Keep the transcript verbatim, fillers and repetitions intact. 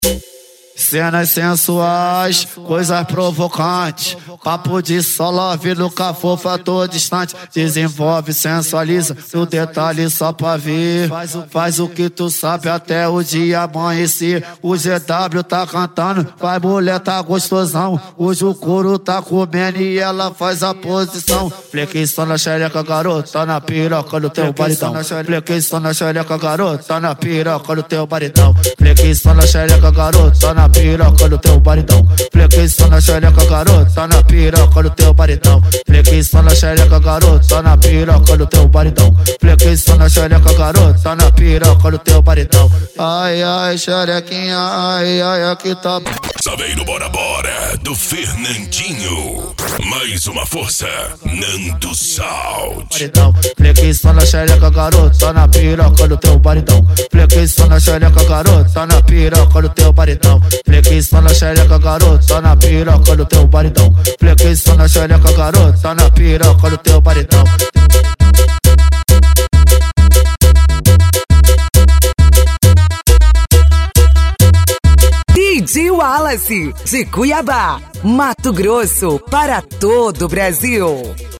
Cenas sensuais, coisas provocantes. Papo de só love, nunca fofa, tô distante. Desenvolve, sensualiza, no detalhe só pra ver. Faz o, faz o que tu sabe até o dia amanhecer. O G W tá cantando, vai mulher tá gostosão. Hoje o couro tá comendo e ela faz a posição. Flexão na xereca, garota, na piroca do teu baritão. Flexão na xereca, garota, na piroca do teu baritão. Flexão na xereca, garota, na piroca do teu baritão. Flexão na xereca, garota, na piroca do teu baritão. Flexão na xereca, garota, na piroca do teu baritão. Flexão na xereca, garota, na piroca do teu baritão. Ai, ai, xerequinha, ai, ai, aqui tá. Saveiro Bora Bora, do Fernandinho. Mais uma força, Nando Salt. Flexão na xereca, garota, na piroca do teu baritão. Flexão na xereca, garota, na piroca do teu baritão. Flexão na xereca, garota, na piroca do teu baritão. Flexão na xereca, garota, na piroca do teu baritão. D J Wallace, de Cuiabá, Mato Grosso, para todo o Brasil.